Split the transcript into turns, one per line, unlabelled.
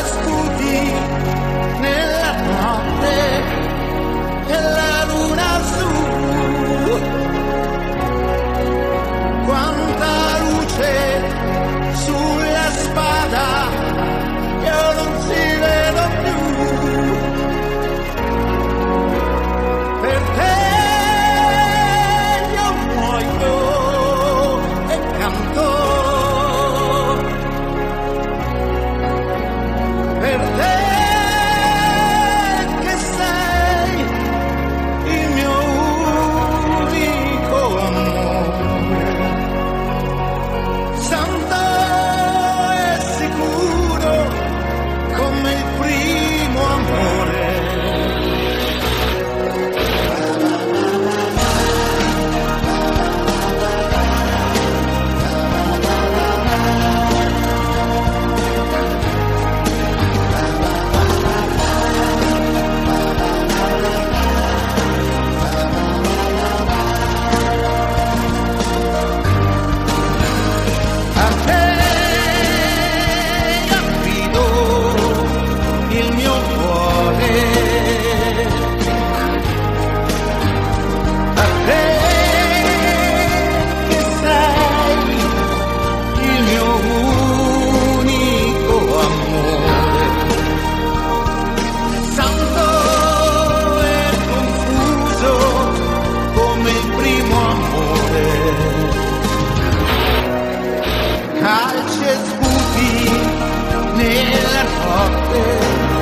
sputi nella notte e la luna su. Quanta luce sulla spada, io non si vedo più. Per te io muoio e canto. Per te che sei il mio unico amore, santo e sicuro come il primo amore. A te affido il mio cuore, a te che sei il mio unico amore, santo e confuso come il primo amore. Calci e sputi nella notte